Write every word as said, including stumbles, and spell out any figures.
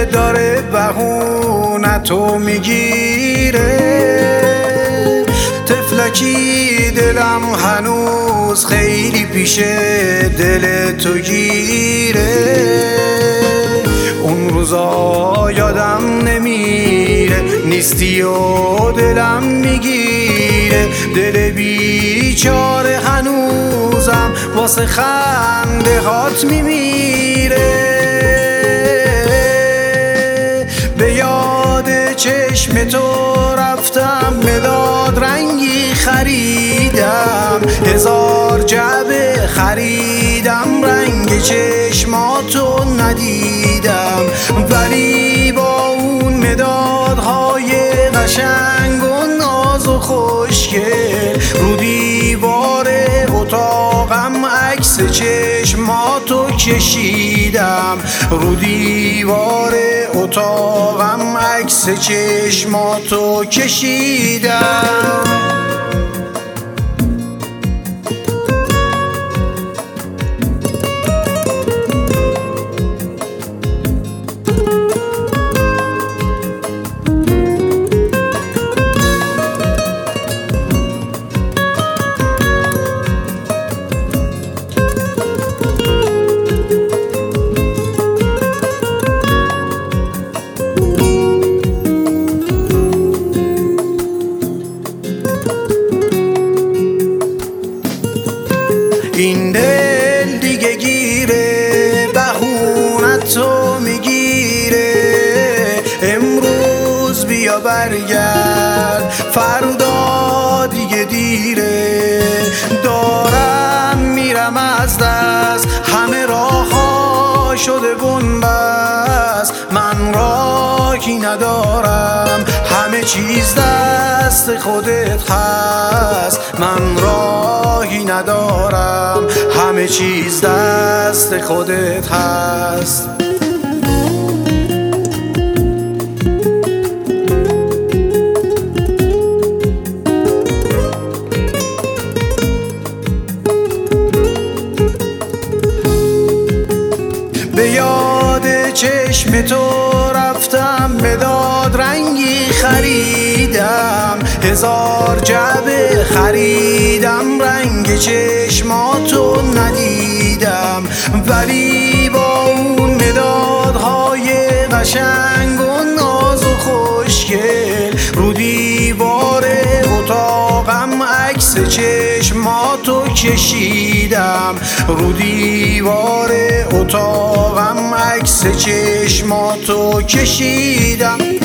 داره بهونتو میگیره. تفلکی دلم هنوز خیلی پیش دل تو گیره. اون روزا یادم نمیره، نیستی و دلم میگیره. دل بیچاره هنوزم واسه خنده هات میمیره. به یاد چشم تو رفتم، مداد رنگی خریدم، هزار جعبه خریدم، رنگ چشماتو ندیدم. ولی با اون مدادهای قشنگ و ناز و خوشگل رو دیوار اتاقم عکس چشماتو کشیدم. رو دیوار اتاقم عکس چشماتو کشیدم. این دل دیگه گیره، بهونتو میگیره. امروز بیا برگرد، فردا دیگه دیره. دارم میرم از دست، همه راه‌ها شده بنبست. من راهی ندارم، همه چیز دست خودت هست. من راهی ندارم، همه چیز دست خودت هست. به یاد چشم تو رفتم، مداد رنگی خریدم، هزار جعبه خریدم، رنگ چشماتو ندیدم. ولی با اون مدادهای قشنگ و ناز و خوشگل رو دیوار اتاقم عکس چشماتو کشیدم. رو دیوار اتاقم عکس چشماتو کشیدم.